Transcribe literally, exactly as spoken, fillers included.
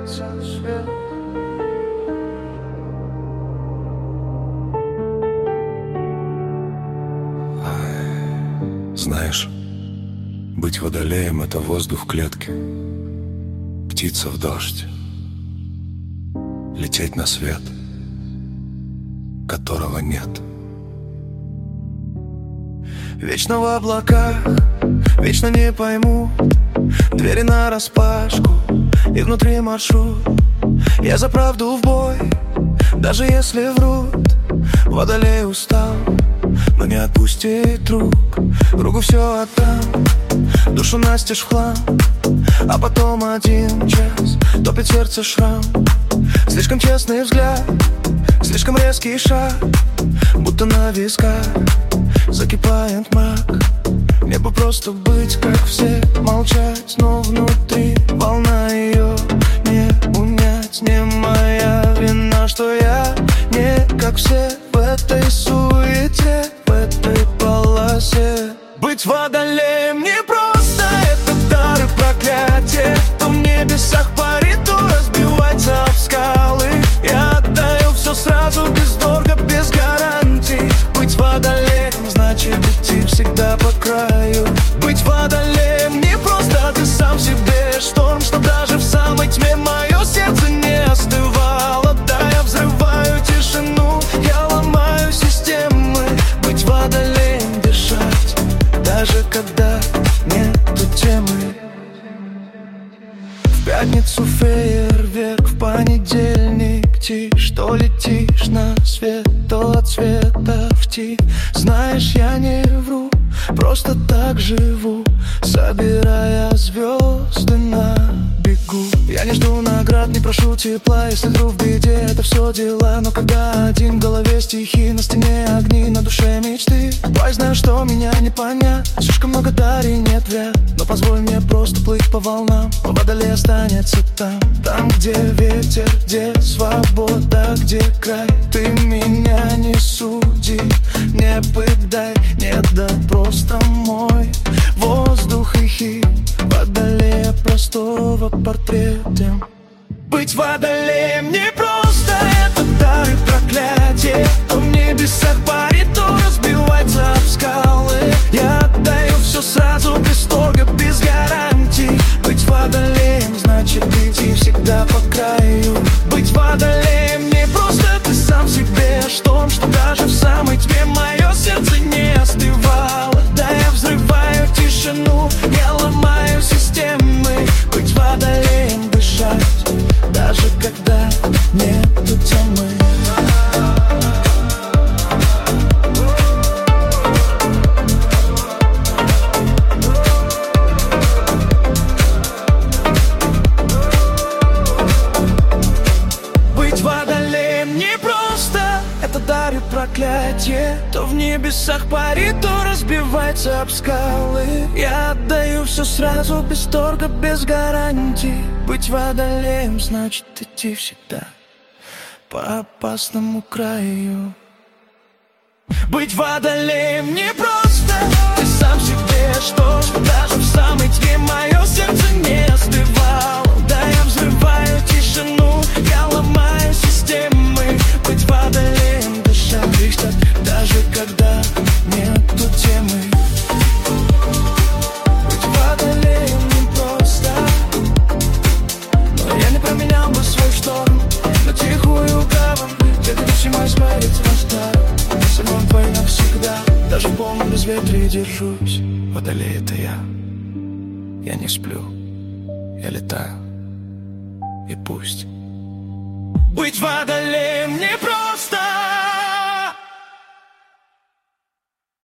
свет. Знаешь, быть водолеем — это воздух в клетке, птица в дождь, лететь на свет, которого нет. Вечно в облаках, вечно не пойму, двери нараспашку и внутри маршрут. Я за правду в бой, даже если врут. Водолей устал, но не отпустит рук. Другу все отдам, душу настежь в хлам, а потом один час топит сердце шрам. Слишком честный взгляд, слишком резкий шаг, будто на висках закипает мрак. Мне бы просто быть как все, молчать, но внутри волна, ее не унять. Не моя вина, что я не как все в этой суете, в этой полосе. Быть водолеем не просто, это дар и проклятие. То в небесах парит, то разбивается об скалы. Я отдаю все сразу, без торга, без гарантий. Быть водолеем значит идти всегда по краю. Быть водолеем не просто, ты сам себе шторм, что даже в самой тьме мое сердце не остывало. Да, я взрываю тишину, я ломаю системы. Быть водолеем, дышать, даже когда нету темы. В пятницу фейерверк, в понедельник тишь. То летишь на свет, то от света в тень. Знаешь, я не вру, просто так живу, собирая звезды на бегу. Я не жду наград, не прошу тепла, если тру в беде, это все дела. Но когда один в голове стихи, на стене огни, на душе мечты. Бой, знаю, что меня не понять, слишком много дарей нет вряд. Но позволь мне просто плыть по волнам, водолей останется там. Там, где ветер, где свобода, где край. Ты меня не суди, не пытай, нет, да просто мой воздух и хит водолея простого портретом. Быть водолеем не просто, это дар и проклятие. То в небесах парит, то разбивается об скалы. Я отдаю все сразу, без торга, без гарантий. Быть водолеем значит идти всегда по краю. Быть водолеем не просто, ты сам себе шторм, что даже в самой тьме мое сердце не остывало. Да, я взрываю тишину, я ломаю системы. Быть водолеем, дышать, даже когда нету темы. Быть водолеем не просто, это дар и проклятие. То в небесах парит, то разбивается об скалы. Я отдаю все сразу, без торга, без гарантий. Быть водолеем значит идти всегда по опасному краю. Быть водолеем не просто, ты сам себе что, что даже в самой тьме мое сердце не остывало. Да, я взрываю тишину, я ломаю системы. Быть водолеем, дышать, даже когда нету темы. Быть водолеем не просто, но я не променял бы свой шторм на тихую гавань, где невесимость парит расстав. Салон твой навсегда, даже в полном безветрии держусь. Водолей — это я, я не сплю, я летаю, и пусть. Быть водолеем не просто.